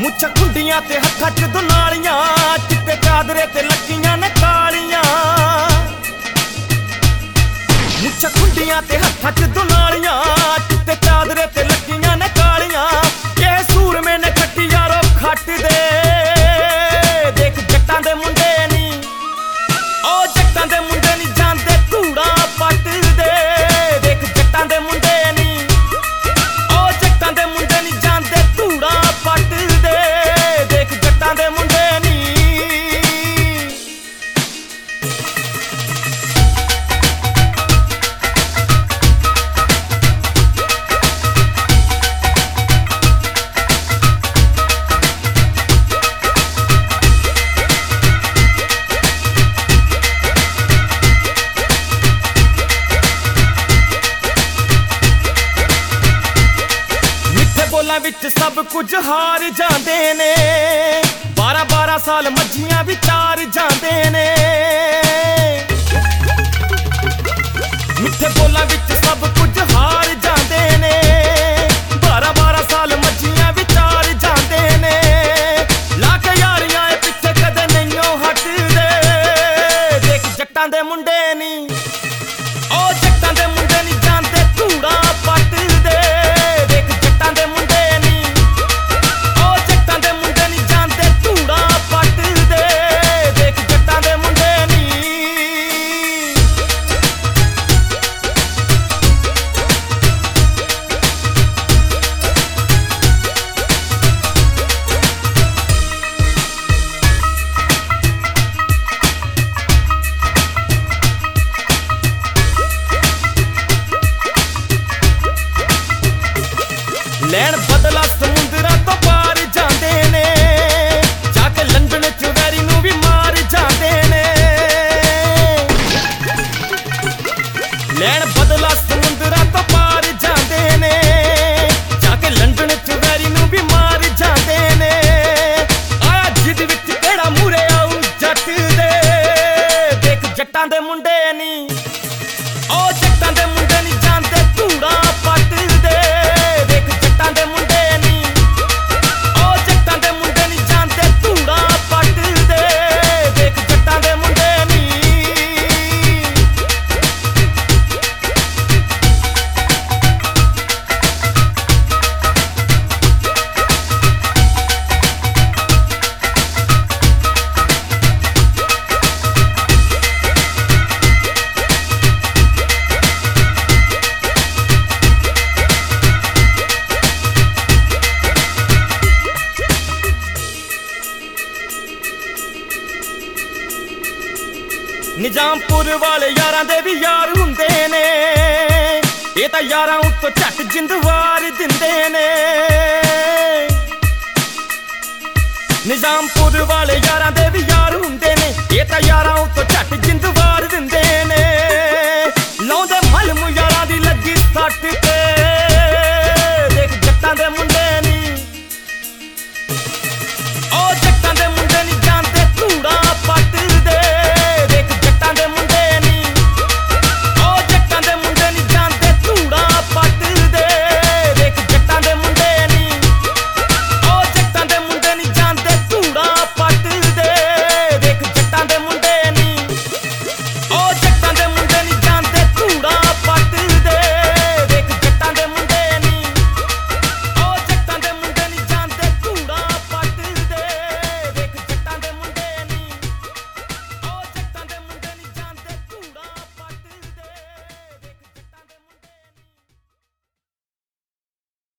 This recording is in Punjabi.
ਮੁੱਛਾਂ ਖੁੰਡੀਆਂ ਤੇ ਹੱਥਾਂ 'ਚ ਦੁਨਾਲੀਆਂ, ਚਿੱਟੇ ਚਾਦਰੇ ਤੇ ਲੱਗੀਆਂ ਨੇ ਕਾਲੀਆਂ। ਮੁੱਛਾਂ ਖੁੰਡੀਆਂ ਤੇ ਹੱਥਾਂ 'ਚ ਦੁਨਾਲੀਆਂ, ਚਿੱਟੇ ਚਾਦਰੇ ਤੇ ਲੱਗੀਆਂ ਨੇ ਕਾਲੀਆਂ। ਇਹ ਸੂਰਮੇ ਨੇ ਖੱਟੀ ਯਾਰੋ ਖੱਟ ਦੇ, ਦੇਖ ਜੱਟਾਂ ਦੇ ਮੁੰਡੇ ਨੀ, ਉਹ ਜੱਟਾਂ ਦੇ ਮੁੰਡੇ ਨੀ ਜਾਂਦੇ ਧੂੜਾ ਪੱਟਦੇ। ਦੇਖ ਜੱਟਾਂ ਦੇ ਮੁੰਡੇ ਨੀ, ਉਹ ਜੱਟਾਂ ਦੇ ਮੁੰਡੇ ਨੀ ਜਾਂਦੇ ਧੂੜਾ ਪੱਟਦੇ। ਦੇਖ ਜੱਟਾਂ ਦੇ ਮੁੰਡੇ ਨੀ। ਬੋਲਾਂ ਵਿੱਚ ਸਭ ਕੁਝ ਹਾਰ ਜਾਂਦੇ ਨੇ, 12-12 ਸਾਲ ਮੱਝੀਆਂ ਵਿਚਾਰ ਜਾਂਦੇ ਨੇ। ਮਿੱਠੇ ਬੋਲਾਂ ਵਿੱਚ ਸਭ ਕੁਝ ਹਾਰ ਜਾਂਦੇ ਨੇ, 12-12 ਸਾਲ ਮੱਝੀਆਂ ਵਿਚਾਰ ਜਾਂਦੇ ਨੇ। ਲਾ ਕੇ ਯਾਰੀਆਂ ਇਹ ਪਿੱਛੇ ਕਦੇ ਨਹੀਂਓ ਹਟਦੇ। ਦੇਖ ਜੱਟਾਂ ਦੇ ਮੁੰਡੇ ਨੀ, ਉਹ ਜੱਟਾਂ ਦੇ ਮੁੰਡੇ ਨੀ ਜਾਂਦੇ ਧੂੜਾ ਪੱਟਦੇ। ਦੇਖ ਜੱਟਾਂ ਦੇ ਮੁੰਡੇ ਨੀ, ਉਹ ਜੱਟਾਂ ਦੇ ਮੁੰਡੇ ਨੀ ਜਾਂਦੇ ਧੂੜਾ ਪੱਟਦੇ। ਦੇਖ ਜੱਟਾਂ ਦੇ ਮੁੰਡੇ ਨੀ। ਲੈਣ ਬਦਲਾ ਸਮੁੰਦਰਾਂ ਤੋਂ ਪਾਰ ਜਾਂਦੇ ਨੇ, ਜਾ ਕੇ ਲੰਡਨ ਚ ਵੈਰੀ ਨੂੰ ਵੀ ਮਾਰ ਜਾਂਦੇ ਨੇ। ਲੈਣ ਬਦਲਾ ਸਮੁੰਦਰਾਂ ਤੋਂ ਪਾਰ ਜਾਂਦੇ ਨੇ, ਜਾ ਕੇ ਲੰਡਨ ਚ ਵੈਰੀ ਨੂੰ ਵੀ ਮਾਰ ਜਾਂਦੇ ਨੇ। ਆਇਆ ਜਿੱਦ ਵਿੱਚ ਕਿਹੜਾ ਮੂਰੇ ਆਉ ਜੱਟ ਦੇ। ਦੇਖ ਜੱਟਾਂ ਦੇ ਮੁੰਡੇ ਨੀ, ਉਹ ਜੱਟਾਂ ਦੇ ਮੁੰਡੇ ਨੀ ਜਾਂਦੇ ਧੂੜਾ ਪੱਟਦੇ। ਦੇਖ ਜੱਟਾਂ ਦੇ ਮੁੰਡੇ ਨੀ, ਉਹ ਜੱਟਾਂ ਦੇ ਮੁੰਡੇ ਨੀ ਜਾਂਦੇ ਧੂੜਾ ਪੱਟਦੇ। ਦੇਖ ਜੱਟਾਂ ਦੇ ਮੁੰਡੇ ਨੀ। ਨਿਜ਼ਾਮਪੁਰ ਵਾਲੇ ਯਾਰਾਂ ਦੇ ਵੀ ਯਾਰ ਹੁੰਦੇ ਨੇ, ਇਹ ਤਾਂ ਯਾਰਾਂ ਉੱਤੋਂ ਝੱਟ ਜਿੰਦ ਵਾਰ ਦਿੰਦੇ ਨੇ। ਨਿਜ਼ਾਮਪੁਰ ਵਾਲੇ ਯਾਰਾਂ ਦੇ ਵੀ ਯਾਰ ਹੁੰਦੇ ਨੇ,